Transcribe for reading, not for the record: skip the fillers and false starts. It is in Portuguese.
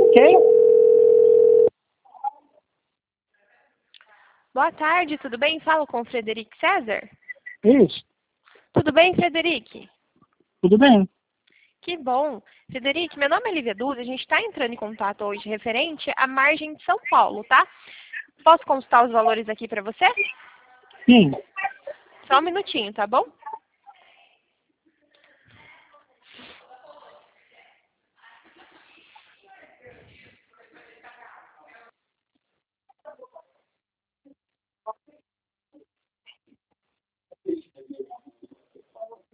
Quem? Boa tarde, tudo bem? Falo com o Frederico César? Isso, Tudo bem, Frederico? tudo bem. Que bom. Frederico, meu nome é Lívia Duz, a gente está entrando em contato hoje referente à margem de São Paulo, tá? Posso consultar os valores aqui para você? Sim, Só um minutinho, tá bom?